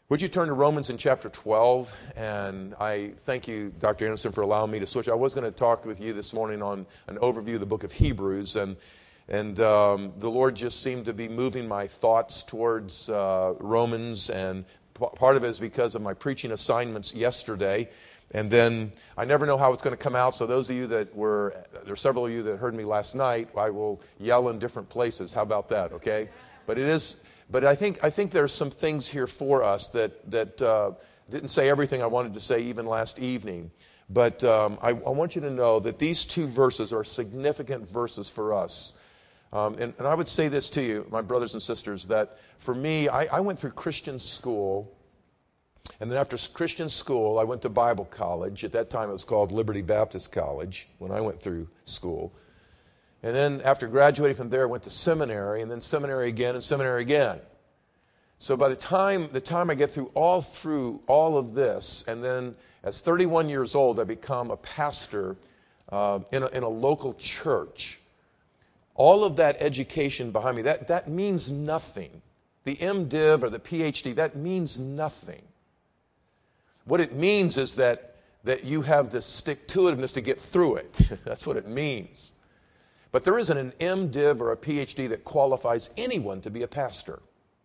Would you turn to Romans in chapter 12? And I thank you, Dr. Anderson, for allowing me to switch. I was going to talk with you this morning on an overview of the book of Hebrews, and the Lord just seemed to be moving my thoughts towards Romans, and part of it is because of my preaching assignments yesterday. And then I never know how it's going to come out, so those of you that there are several of you that heard me last night, I will yell in different places. How about that, okay? But I think there's some things here for us that didn't say everything I wanted to say even last evening. But I want you to know that these two verses are significant verses for us. And I would say this to you, my brothers and sisters, that for me, I went through Christian school. And then after Christian school, I went to Bible college. At that time, it was called Liberty Baptist College when I went through school. And then after graduating from there, I went to seminary, and then seminary again, and seminary again. So by the time I get through all of this, and then as 31 years old, I become a pastor in a local church. All of that education behind me, that means nothing. The MDiv or the PhD, that means nothing. What it means is that you have the stick-to-itiveness to get through it. That's what it means. But there isn't an MDiv or a PhD that qualifies anyone to be a pastor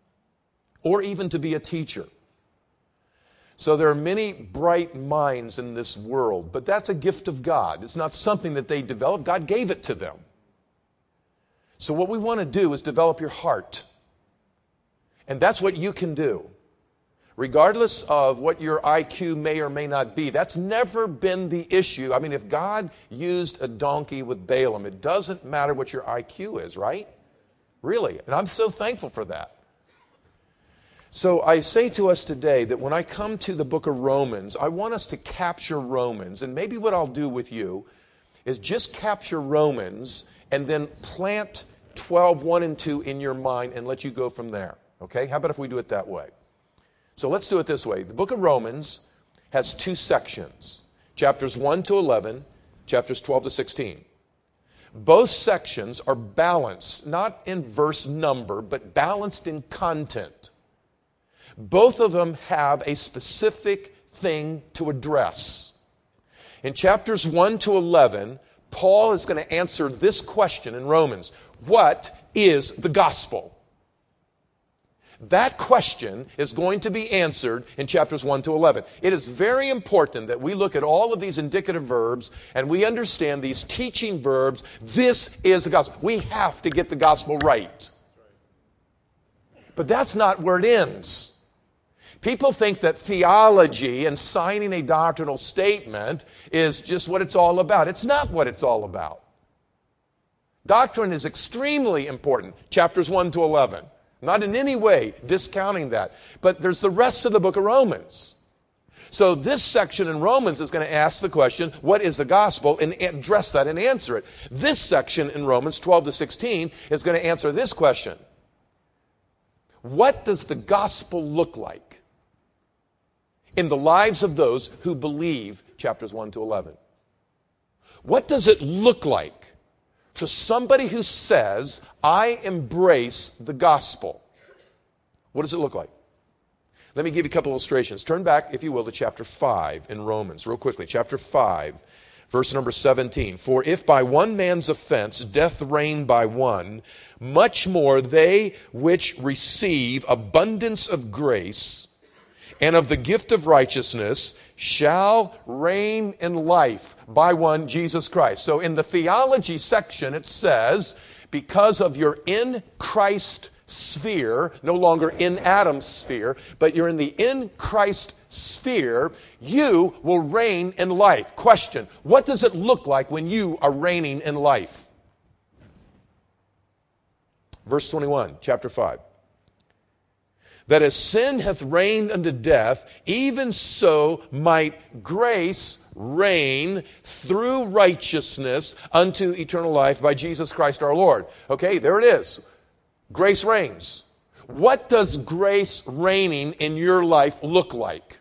or even to be a teacher. So there are many bright minds in this world, but that's a gift of God. It's not something that they developed. God gave it to them. So what we want to do is develop your heart. And that's what you can do. Regardless of what your IQ may or may not be, that's never been the issue. I mean, if God used a donkey with Balaam, it doesn't matter what your IQ is, right? Really. And I'm so thankful for that. So I say to us today that when I come to the book of Romans, I want us to capture Romans. And maybe what I'll do with you is just capture Romans and then plant 12, 1 and 2 in your mind and let you go from there. Okay? How about if we do it that way? So let's do it this way. The book of Romans has two sections, chapters 1 to 11, chapters 12 to 16. Both sections are balanced, not in verse number, but balanced in content. Both of them have a specific thing to address. In chapters 1 to 11, Paul is going to answer this question in Romans. What is the gospel? That question is going to be answered in chapters 1 to 11. It is very important that we look at all of these indicative verbs and we understand these teaching verbs. This is the gospel. We have to get the gospel right. But that's not where it ends. People think that theology and signing a doctrinal statement is just what it's all about. It's not what it's all about. Doctrine is extremely important, chapters 1 to 11. Not in any way discounting that. But there's the rest of the book of Romans. So this section in Romans is going to ask the question, what is the gospel? And address that and answer it. This section in Romans 12 to 16 is going to answer this question. What does the gospel look like in the lives of those who believe chapters 1 to 11? What does it look like for somebody who says, I embrace the gospel? What does it look like? Let me give you a couple illustrations. Turn back, if you will, to chapter 5 in Romans, real quickly. Chapter 5, verse number 17. For if by one man's offense death reigned by one, much more they which receive abundance of grace and of the gift of righteousness shall reign in life by one, Jesus Christ. So in the theology section it says, because of your in Christ sphere, no longer in Adam's sphere, but you're in the in Christ sphere, you will reign in life. Question, what does it look like when you are reigning in life? Verse 21, chapter 5. That as sin hath reigned unto death, even so might grace reign through righteousness unto eternal life by Jesus Christ our Lord. Okay, there it is. Grace reigns. What does grace reigning in your life look like?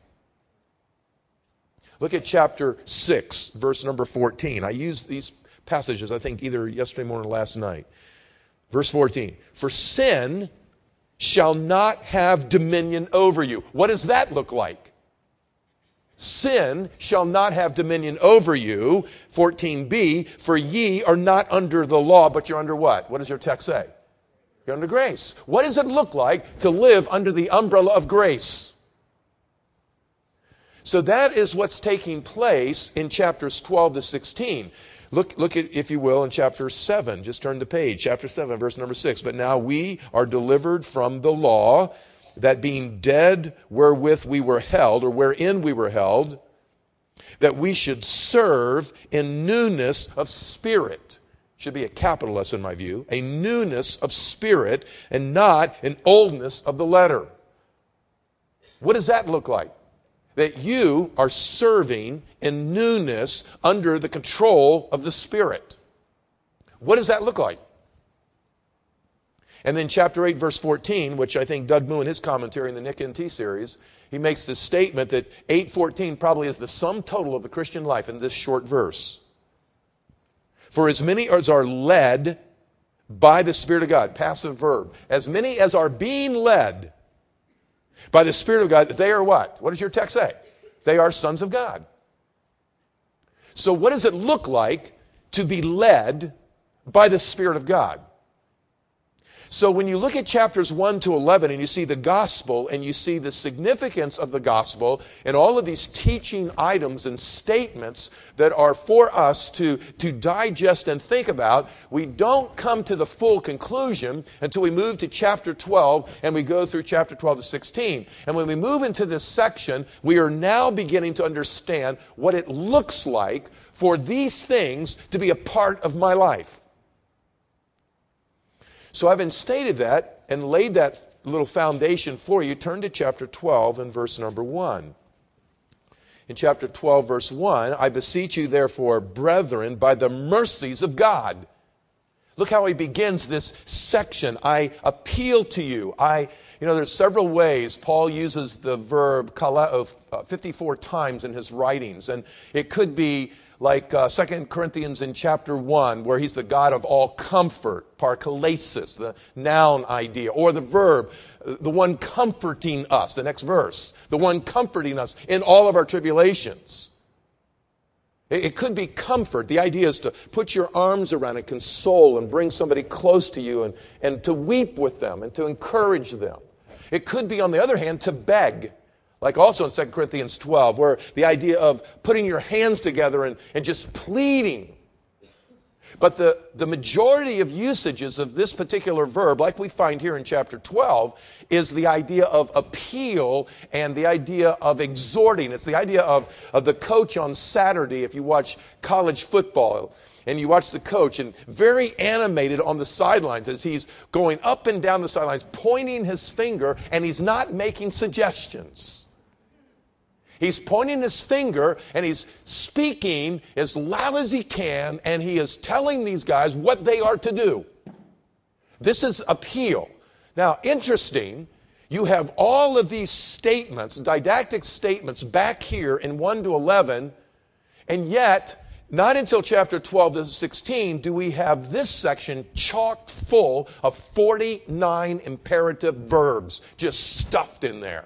Look at chapter 6, verse number 14. I used these passages, I think, either yesterday morning or last night. Verse 14. For sin shall not have dominion over you. What does that look like? Sin shall not have dominion over you. 14b, for ye are not under the law, but you're under what? What does your text say? You're under grace. What does it look like to live under the umbrella of grace? So that is what's taking place in chapters 12 to 16. Look at, if you will, in chapter 7. Just turn the page. Chapter 7, verse number 6. But now we are delivered from the law, that being dead wherewith we were held, or wherein we were held, that we should serve in newness of spirit. Should be a capital S in my view. A newness of spirit and not an oldness of the letter. What does that look like? That you are serving in newness under the control of the Spirit. What does that look like? And then chapter 8, verse 14, which I think Doug Moo in his commentary in the Nick NT series, he makes this statement that 8:14 probably is the sum total of the Christian life in this short verse. For as many as are led by the Spirit of God, passive verb, as many as are being led by the Spirit of God, they are what? What does your text say? They are sons of God. So what does it look like to be led by the Spirit of God? So when you look at chapters 1 to 11 and you see the gospel and you see the significance of the gospel and all of these teaching items and statements that are for us to digest and think about, we don't come to the full conclusion until we move to chapter 12 and we go through chapter 12 to 16. And when we move into this section, we are now beginning to understand what it looks like for these things to be a part of my life. So having stated that and laid that little foundation for you, turn to chapter 12 and verse number 1. In chapter 12, verse 1, I beseech you therefore, brethren, by the mercies of God. Look how he begins this section. I appeal to you. There's several ways Paul uses the verb kaleo 54 times in his writings. And it could be like 2 Corinthians in chapter 1, where he's the God of all comfort, parkalesis, the noun idea, or the verb, the one comforting us, the next verse, the one comforting us in all of our tribulations. It could be comfort. The idea is to put your arms around and console and bring somebody close to you and to weep with them and to encourage them. It could be, on the other hand, to beg. Like also in 2 Corinthians 12, where the idea of putting your hands together and just pleading. But the majority of usages of this particular verb, like we find here in chapter 12, is the idea of appeal and the idea of exhorting. It's the idea of the coach on Saturday, if you watch college football, and you watch the coach, and very animated on the sidelines as he's going up and down the sidelines, pointing his finger, and he's not making suggestions. He's pointing his finger and he's speaking as loud as he can, and he is telling these guys what they are to do. This is appeal. Now, interesting, you have all of these statements, didactic statements, back here in 1 to 11, and yet, not until chapter 12 to 16 do we have this section chock full of 49 imperative verbs just stuffed in there.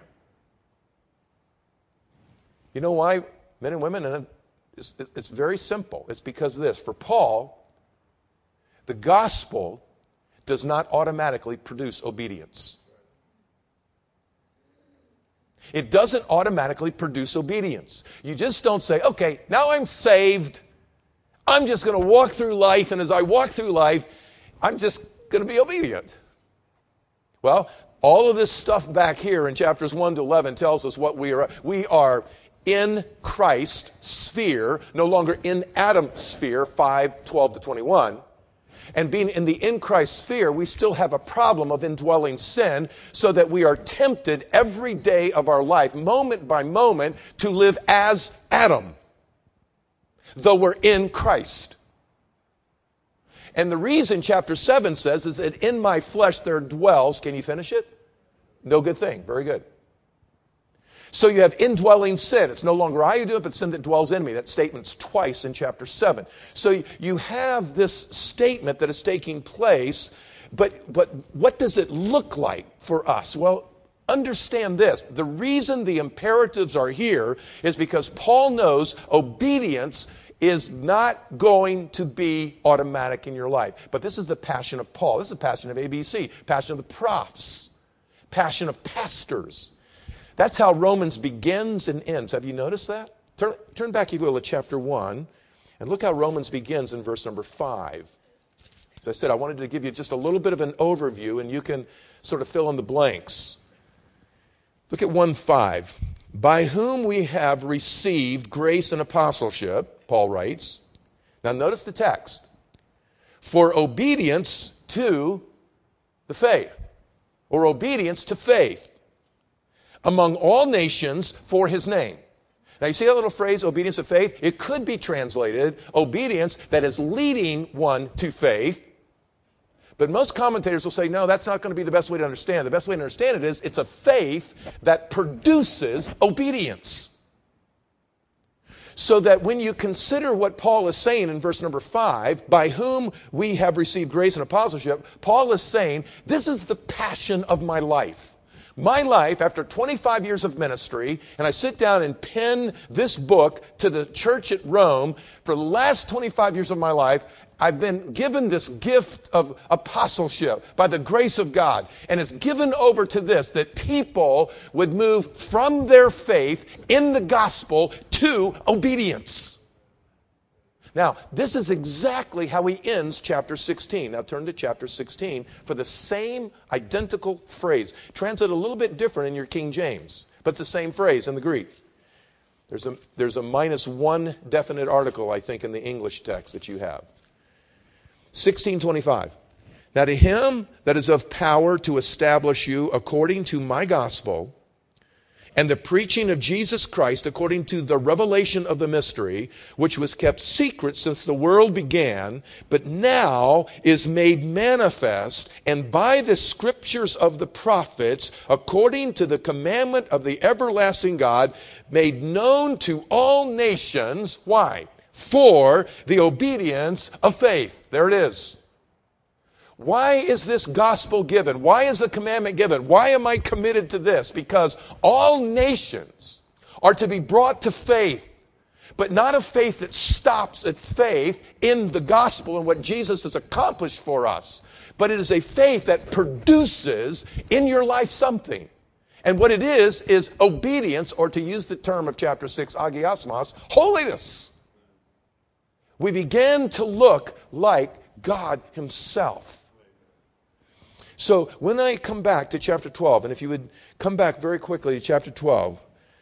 You know why, men and women? And it's very simple. It's because of this. For Paul, the gospel does not automatically produce obedience. It doesn't automatically produce obedience. You just don't say, okay, now I'm saved. I'm just going to walk through life, and as I walk through life, I'm just going to be obedient. Well, all of this stuff back here in chapters 1 to 11 tells us what we are. We are in Christ's sphere, no longer in Adam's sphere, 5:12 to 21. And being in Christ's sphere, we still have a problem of indwelling sin, so that we are tempted every day of our life, moment by moment, to live as Adam, though we're in Christ. And the reason chapter 7 says is that in my flesh there dwells, can you finish it? No good thing. Very good. So you have indwelling sin. It's no longer I who do it, but sin that dwells in me. That statement's twice in chapter 7. So you have this statement that is taking place But what does it look like for us? Well, understand this. The reason the imperatives are here is because Paul knows obedience is not going to be automatic in your life. But this is the passion of Paul. This is the passion of ABC, passion of the profs, passion of pastors. That's how Romans begins and ends. Have you noticed that? Turn back, if you will, to chapter 1, and look how Romans begins in verse number 5. As I said, I wanted to give you just a little bit of an overview, and you can sort of fill in the blanks. Look at 1:5. By whom we have received grace and apostleship, Paul writes. Now notice the text. For obedience to the faith, or obedience to faith, among all nations for his name. Now you see that little phrase, obedience to faith? It could be translated obedience that is leading one to faith. But most commentators will say, no, that's not going to be the best way to understand it. The best way to understand it is it's a faith that produces obedience. So that when you consider what Paul is saying in verse number 5, by whom we have received grace and apostleship, Paul is saying, this is the passion of my life. My life, after 25 years of ministry, and I sit down and pen this book to the church at Rome, for the last 25 years of my life, I've been given this gift of apostleship by the grace of God. And it's given over to this, that people would move from their faith in the gospel to obedience. Now, this is exactly how he ends chapter 16. Now turn to chapter 16 for the same identical phrase. Translate a little bit different in your King James, but it's the same phrase in the Greek. There's a -1 definite article, I think, in the English text that you have. 16:25. Now to him that is of power to establish you according to my gospel and the preaching of Jesus Christ according to the revelation of the mystery, which was kept secret since the world began, but now is made manifest, and by the scriptures of the prophets, according to the commandment of the everlasting God, made known to all nations. Why? For the obedience of faith. There it is. Why is this gospel given? Why is the commandment given? Why am I committed to this? Because all nations are to be brought to faith, but not a faith that stops at faith in the gospel and what Jesus has accomplished for us. But it is a faith that produces in your life something. And what it is obedience, or to use the term of chapter 6, agiosmos, holiness. We began to look like God himself. So when I come back to chapter 12, and if you would come back very quickly to chapter 12,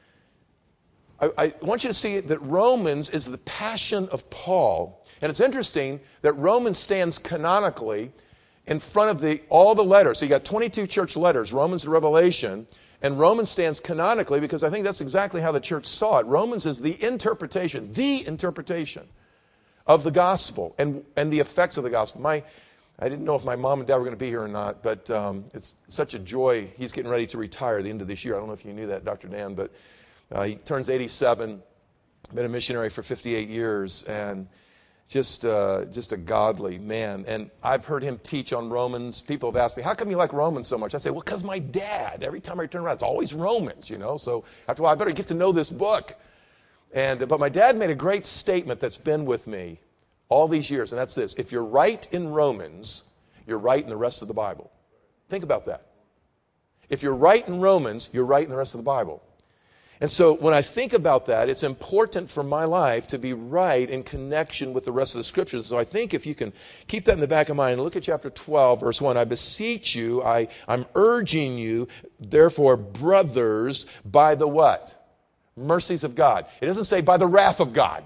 I want you to see that Romans is the passion of Paul. And it's interesting that Romans stands canonically in front of all the letters. So you got 22 church letters, Romans to Revelation, and Romans stands canonically because I think that's exactly how the church saw it. Romans is the interpretation of the gospel and the effects of the gospel. I didn't know if my mom and dad were going to be here or not, but it's such a joy. He's getting ready to retire at the end of this year. I don't know if you knew that, Dr. Dan, but he turns 87, been a missionary for 58 years, and just a godly man. And I've heard him teach on Romans. People have asked me, how come you like Romans so much? I say, well, because my dad, every time I turn around, it's always Romans, So after a while, I better get to know this book. But my dad made a great statement that's been with me all these years, and that's this: if you're right in Romans, you're right in the rest of the Bible. Think about that. If you're right in Romans, you're right in the rest of the Bible. And so when I think about that, it's important for my life to be right in connection with the rest of the Scriptures. So I think if you can keep that in the back of mind, look at chapter 12, verse 1. I beseech you, I'm urging you, therefore, brothers, by the what? Mercies of God. It doesn't say by the wrath of God.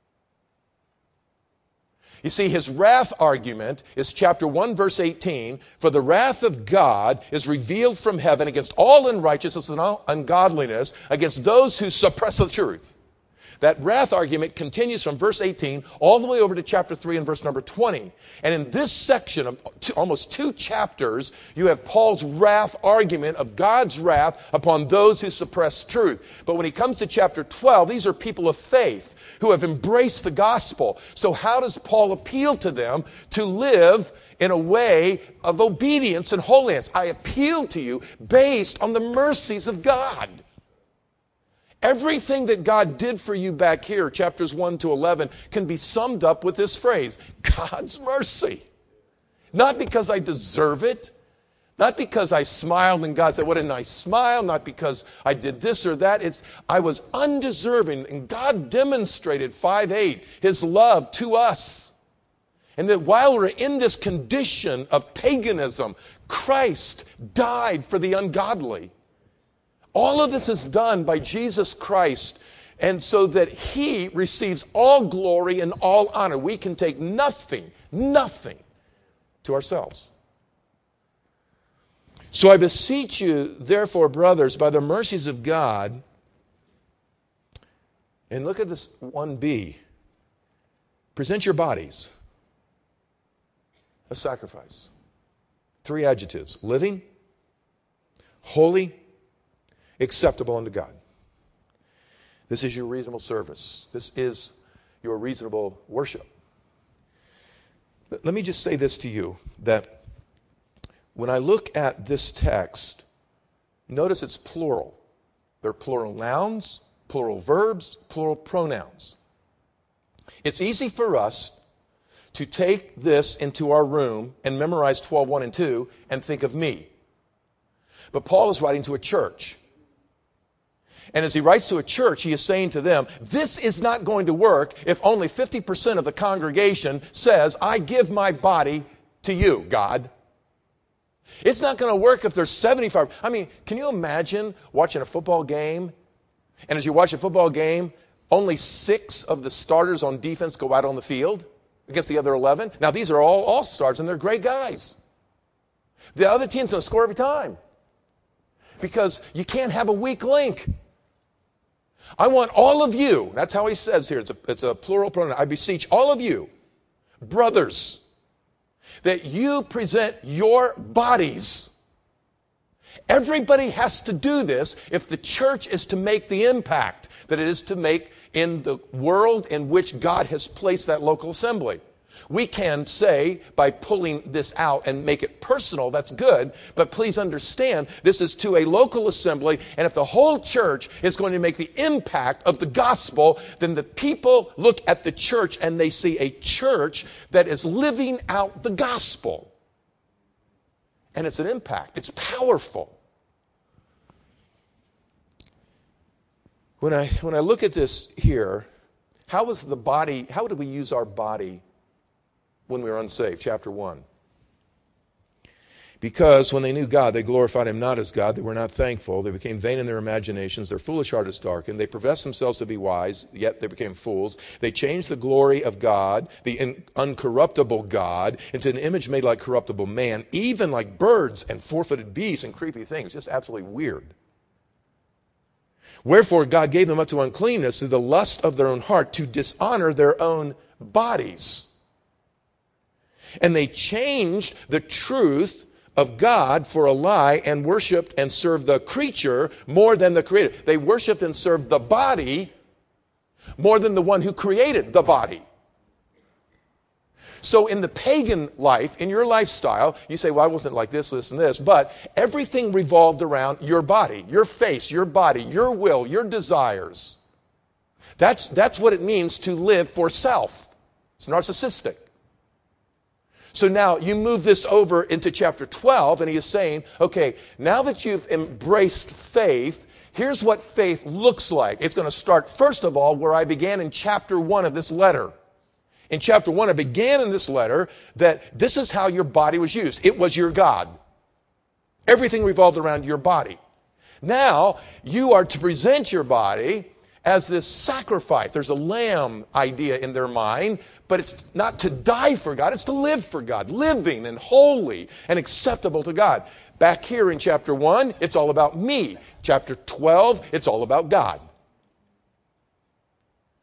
You see, his wrath argument is chapter 1, verse 18. For the wrath of God is revealed from heaven against all unrighteousness and all ungodliness, against those who suppress the truth. That wrath argument continues from verse 18 all the way over to chapter 3 and verse number 20. And in this section of almost 2 chapters, you have Paul's wrath argument of God's wrath upon those who suppress truth. But when he comes to chapter 12, these are people of faith who have embraced the gospel. So how does Paul appeal to them to live in a way of obedience and holiness? I appeal to you based on the mercies of God. Everything that God did for you back here, chapters 1 to 11, can be summed up with this phrase, God's mercy. Not because I deserve it, not because I smiled and God said, what a nice smile, not because I did this or that. I was undeserving, and God demonstrated 5:8, His love to us. And that while we're in this condition of paganism, Christ died for the ungodly. All of this is done by Jesus Christ, and so that He receives all glory and all honor. We can take nothing to ourselves. So I beseech you, therefore, brothers, by the mercies of God, and look at this 1b, present your bodies a sacrifice. 3 adjectives: living, holy, acceptable unto God. This is your reasonable service. This is your reasonable worship. Let me just say this to you, that when I look at this text, notice it's plural. There are plural nouns, plural verbs, plural pronouns. It's easy for us to take this into our room and memorize 12:1 and 2 and think of me. But Paul is writing to a church. And as he writes to a church, he is saying to them, this is not going to work if only 50% of the congregation says, I give my body to you, God. It's not going to work if there's 75. I mean, can you imagine watching a football game? And as you watch a football game, only 6 of the starters on defense go out on the field against the other 11. Now, these are all stars, and they're great guys. The other team's going to score every time because you can't have a weak link. I want all of you, that's how he says here, it's a plural pronoun. I beseech all of you, brothers, that you present your bodies. Everybody has to do this if the church is to make the impact that it is to make in the world in which God has placed that local assembly. We can say, by pulling this out and make it personal, that's good, but please understand, this is to a local assembly, and if the whole church is going to make the impact of the gospel, then the people look at the church and they see a church that is living out the gospel. And it's an impact. It's powerful. When I look at this here, how do we use our body when we were unsaved? Chapter 1. Because when they knew God, they glorified Him not as God. They were not thankful. They became vain in their imaginations. Their foolish heart is darkened. They professed themselves to be wise, yet they became fools. They changed the glory of God, the uncorruptible God, into an image made like corruptible man, even like birds and four-footed beasts and creepy things. Just absolutely weird. Wherefore God gave them up to uncleanness through the lust of their own heart, to dishonor their own bodies. And they changed the truth of God for a lie and worshiped and served the creature more than the Creator. They worshiped and served the body more than the one who created the body. So in the pagan life, in your lifestyle, you say, well, I wasn't like this, and this, but everything revolved around your body, your face, your body, your will, your desires. That's what it means to live for self. It's narcissistic. So now you move this over into chapter 12, and he is saying, okay, now that you've embraced faith, here's what faith looks like. It's going to start, first of all, where I began in chapter 1 of this letter. In chapter 1, I began in this letter that this is how your body was used. It was your God. Everything revolved around your body. Now, you are to present your body as this sacrifice. There's a lamb idea in their mind, but it's not to die for God, it's to live for God, living and holy and acceptable to God. Back here in chapter 1, it's all about me. Chapter 12, it's all about God.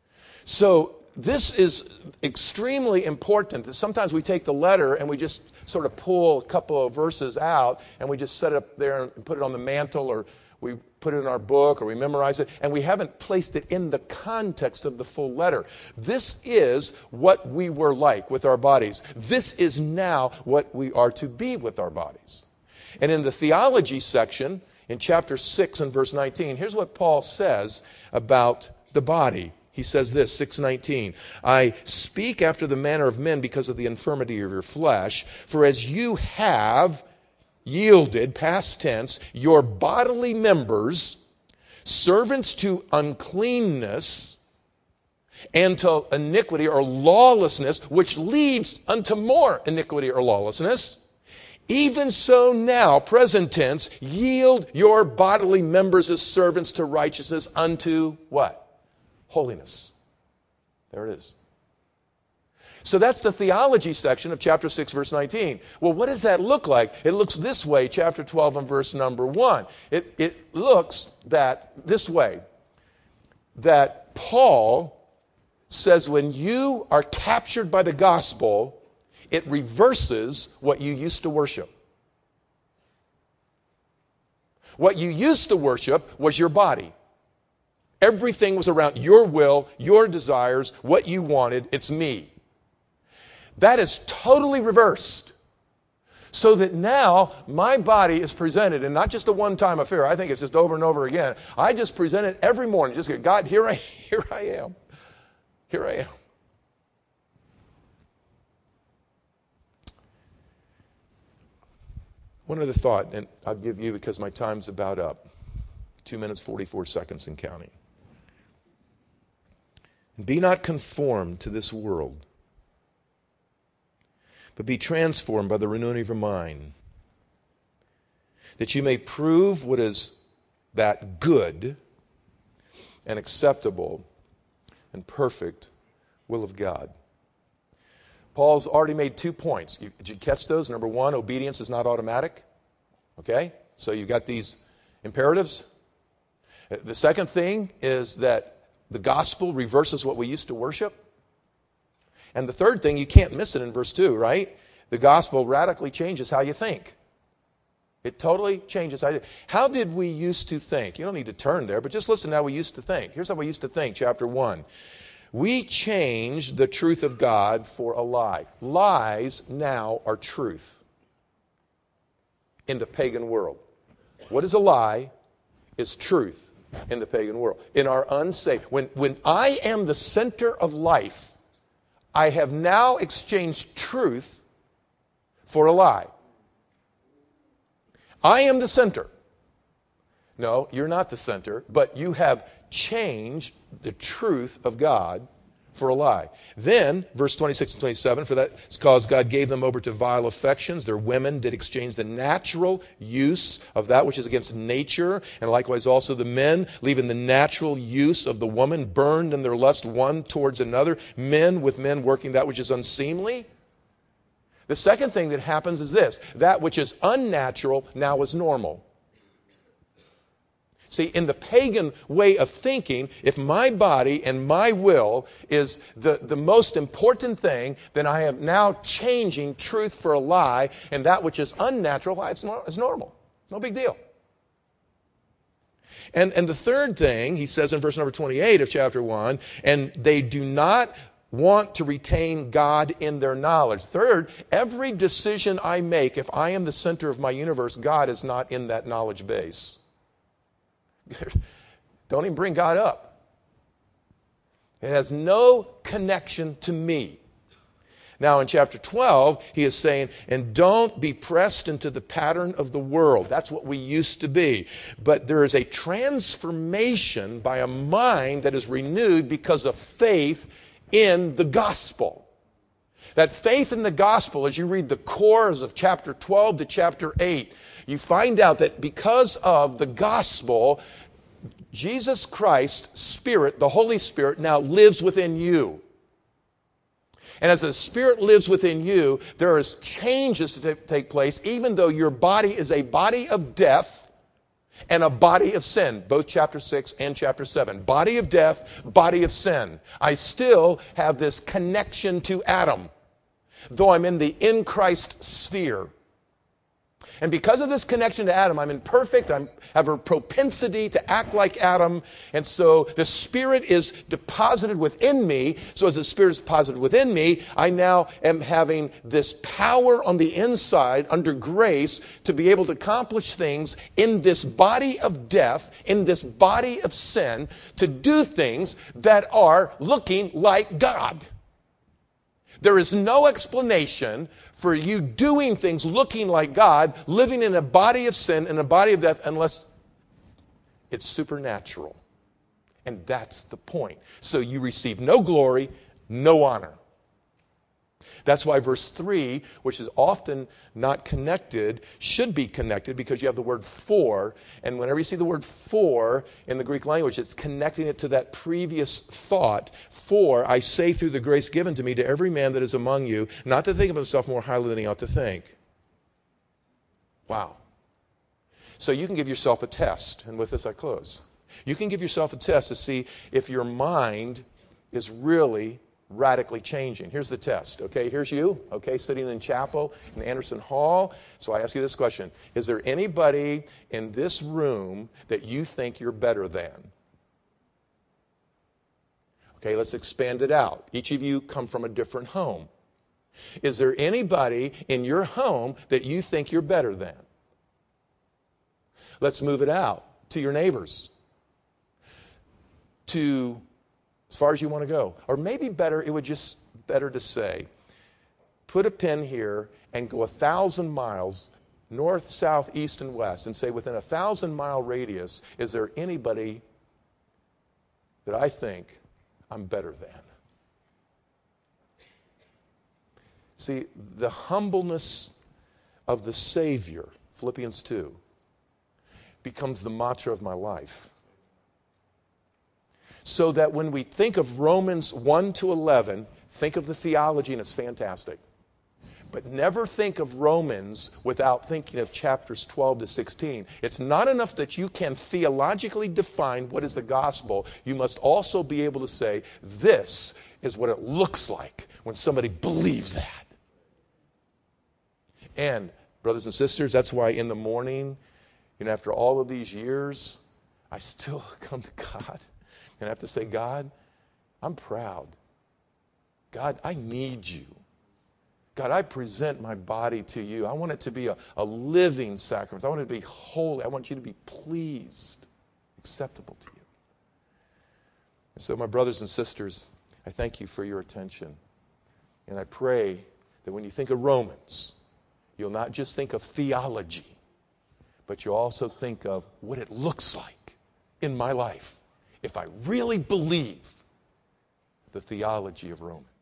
So this is extremely important. Sometimes we take the letter and we just sort of pull a couple of verses out and we just set it up there and put it on the mantle, or we put it in our book, or we memorize it, and we haven't placed it in the context of the full letter. This is what we were like with our bodies. This is now what we are to be with our bodies. And in the theology section, in chapter 6 and verse 19, here's what Paul says about the body. He says this, 6:19, I speak after the manner of men because of the infirmity of your flesh, for as you have yielded, past tense, your bodily members, servants to uncleanness and to iniquity or lawlessness, which leads unto more iniquity or lawlessness, even so now, present tense, yield your bodily members as servants to righteousness unto what? Holiness. There it is. So that's the theology section of chapter 6, verse 19. Well, what does that look like? It looks this way, chapter 12 and verse number 1. It looks this way, that Paul says when you are captured by the gospel, it reverses what you used to worship. What you used to worship was your body. Everything was around your will, your desires, what you wanted. It's me. That is totally reversed. So that now my body is presented, and not just a one-time affair. I think it's just over and over again. I just present it every morning. Just go, God, here I am. Here I am. One other thought, and I'll give you because my time's about up. 2 minutes, 44 seconds and counting. Be not conformed to this world, but be transformed by the renewing of your mind, that you may prove what is that good and acceptable and perfect will of God. Paul's already made 2 points. Did you catch those? Number 1, obedience is not automatic. Okay? So you've got these imperatives. The second thing is that the gospel reverses what we used to worship. And the third thing, you can't miss it in verse 2, right? The gospel radically changes how you think. It totally changes how you think. How did we used to think? You don't need to turn there, but just listen to how we used to think. Here's how we used to think, chapter 1. We changed the truth of God for a lie. Lies now are truth in the pagan world. What is a lie is truth in the pagan world. In our unsaved, when I am the center of life, I have now exchanged truth for a lie. I am the center. No, you're not the center, but you have changed the truth of God for a lie. Then, verse 26 and 27, for that cause God gave them over to vile affections. Their women did exchange the natural use of that which is against nature, and likewise also the men, leaving the natural use of the woman, burned in their lust one towards another, men with men working that which is unseemly. The second thing that happens is this: that which is unnatural now is normal. See, in the pagan way of thinking, if my body and my will is the most important thing, then I am now changing truth for a lie, and that which is unnatural, it's normal. It's no big deal. And the third thing, he says in verse number 28 of chapter 1, and they do not want to retain God in their knowledge. Third, every decision I make, if I am the center of my universe, God is not in that knowledge base. Don't even bring God up. It has no connection to me. Now in chapter 12, he is saying, and don't be pressed into the pattern of the world. That's what we used to be. But there is a transformation by a mind that is renewed because of faith in the gospel. That faith in the gospel, as you read the cores of chapter 12 to chapter 8, you find out that because of the gospel, Jesus Christ's Spirit, the Holy Spirit, now lives within you. And as the Spirit lives within you, there is changes to take place, even though your body is a body of death. and a body of sin, both chapter 6 and chapter 7. Body of death, body of sin. I still have this connection to Adam, though I'm in the in Christ sphere. And because of this connection to Adam, I'm imperfect. I have a propensity to act like Adam. And so the Spirit is deposited within me. So as the Spirit is deposited within me, I now am having this power on the inside under grace to be able to accomplish things in this body of death, in this body of sin, to do things that are looking like God. There is no explanation for you doing things looking like God, living in a body of sin, in a body of death, unless it's supernatural. And that's the point. So you receive no glory, no honor. That's why verse 3, which is often not connected, should be connected because you have the word for. And whenever you see the word for in the Greek language, it's connecting it to that previous thought. For I say through the grace given to me to every man that is among you, not to think of himself more highly than he ought to think. Wow. So you can give yourself a test. And with this I close. You can give yourself a test to see if your mind is really radically changing. Here's the test, okay? Here's you, okay, sitting in chapel in Anderson Hall. So I ask you this question. Is there anybody in this room that you think you're better than? Okay, let's expand it out. Each of you come from a different home. Is there anybody in your home that you think you're better than? Let's move it out to your neighbors, to as far as you want to go. Or maybe better, it would just better to say, put a pin here and go 1,000 miles north, south, east, and west and say within a 1,000-mile radius, is there anybody that I think I'm better than? See, the humbleness of the Savior, Philippians 2, becomes the mantra of my life. So that when we think of Romans 1 to 11, think of the theology and it's fantastic. But never think of Romans without thinking of chapters 12 to 16. It's not enough that you can theologically define what is the gospel. You must also be able to say, this is what it looks like when somebody believes that. And, brothers and sisters, that's why in the morning, after all of these years, I still come to God. And I have to say, God, I'm proud. God, I need you. God, I present my body to you. I want it to be a living sacrifice. I want it to be holy. I want you to be pleased, acceptable to you. And so, my brothers and sisters, I thank you for your attention. And I pray that when you think of Romans, you'll not just think of theology, but you'll also think of what it looks like in my life if I really believe the theology of Romans.